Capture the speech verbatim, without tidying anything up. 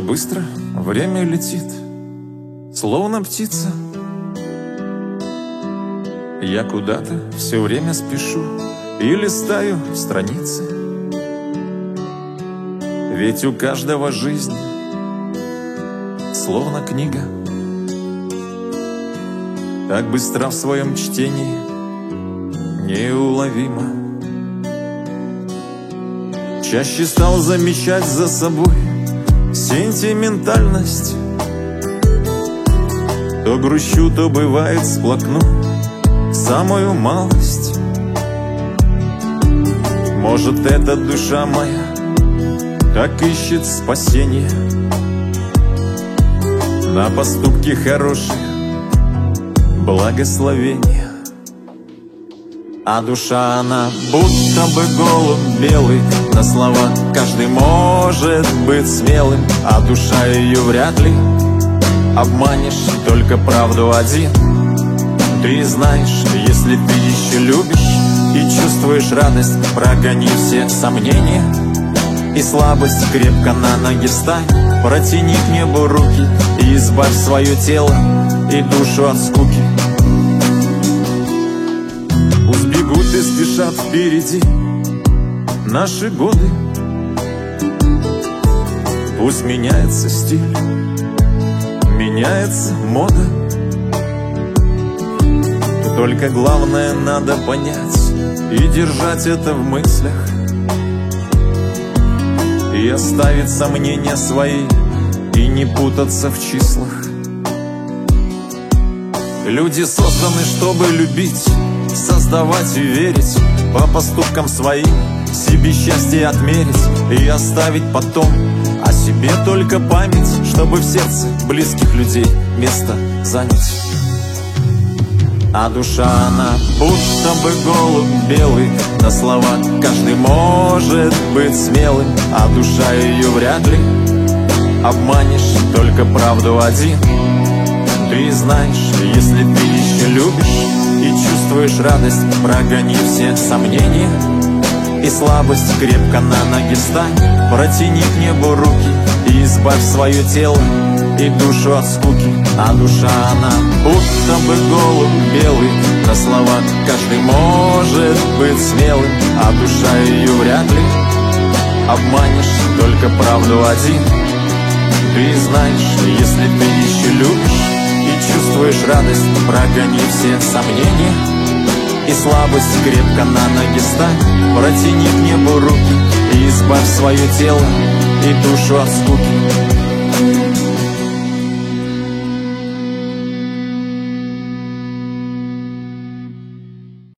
быстро время летит, словно птица. Я куда-то все время спешу и листаю страницы. Ведь у каждого жизнь словно книга. Так быстро в своем чтении неуловимо. Чаще стал замечать за собой сентиментальность. То грущу, то бывает сплакну самую малость. Может, эта душа моя так ищет спасения на поступки хорошие, благословения. А душа она будто бы голубь белый, на слова каждый может быть смелым. А душа ее вряд ли обманешь, только правду один ты знаешь. Если ты еще любишь и чувствуешь радость, прогони все сомнения и слабость, крепко на ноги встань, протяни к небу руки и избавь свое тело и душу от скуки. Пусть бегут и спешат впереди наши годы, пусть меняется стиль, меняется мода. Только главное надо понять и держать это в мыслях, и оставить сомнения свои, и не путаться в числах. Люди созданы, чтобы любить, создавать и верить, по поступкам своим себе счастье отмерить и оставить потом о себе только память, чтобы в сердце близких людей место занять. А душа она будто бы голубь белый, на слова каждый может быть смелым. А душа ее вряд ли обманешь, только правду один ты знаешь. Если ты еще любишь и чувствуешь радость, прогони все сомнения и слабость, крепко на ноги встань, протяни к небу руки и избавь свое тело и душу от скуки. А душа она будто бы голубь белый, на слова каждый может быть смелым. А душа ее вряд ли обманешь, только правду один ты знаешь. Если ты еще любишь и чувствуешь радость, прогони все сомнения и слабость, крепко на ноги встань, протяни к небу руки и избавь свое тело и душу от скуки.